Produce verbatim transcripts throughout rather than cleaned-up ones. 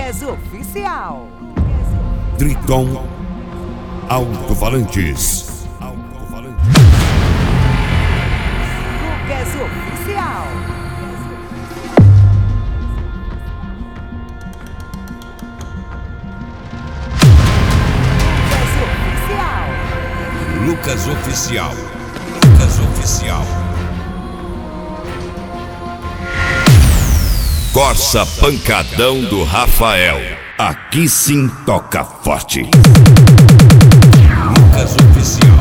Lucas Oficial. Triton Alto-Falantes. Lucas Oficial. Lucas Oficial. Lucas Oficial. Corsa Pancadão do Rafael. Aqui sim toca forte. Lucas Oficial.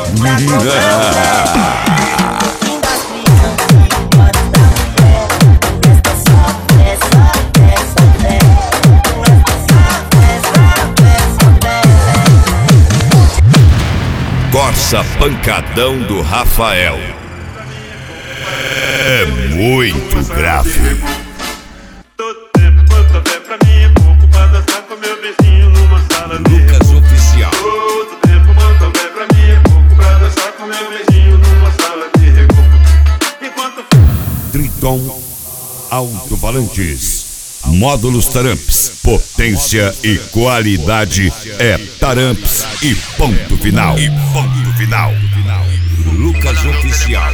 Corsa Pancadão do Rafael. É muito grave. Lucas Oficial. Todo tempo manda ver pra mim é pouco pra dançar com meu beijinho numa sala de recopo. Enquanto Triton Alto-Falantes. Módulos Taramps. Potência e qualidade é Taramps e ponto final. E ponto final. Lucas Oficial.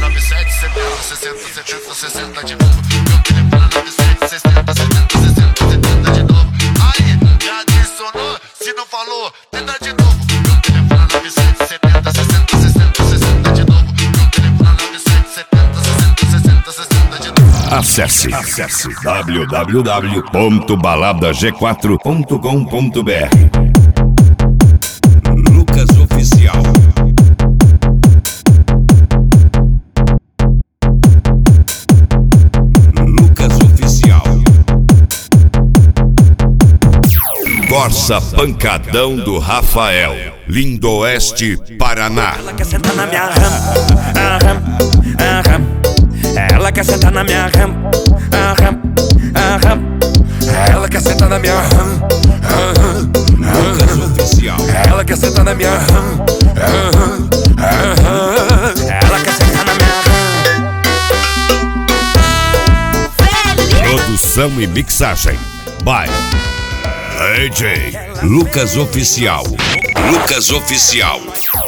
Se não falou, tenta de novo. Meu telefone nove sete setenta sessenta sessenta sessenta de novo. Meu telefone nove sete setenta sessenta sessenta sessenta de novo. Acesse, acesse w w w ponto balada g quatro ponto com ponto b r. Lucas Oficial. Lucas Oficial. Corsa Pancadão do Rafael. Lindoeste, Paraná. Ela quer sentar na minha rampa, aham, aham. Ela quer sentar na minha rampa, aham, aham. Ela quer sentar na minha rampa, aham, Lucas Oficial. ela quer sentar na minha rampa, aham, aham. Ela quer sentar na minha rampa. Produção e mixagem by D J Lucas Oficial. Lucas Oficial.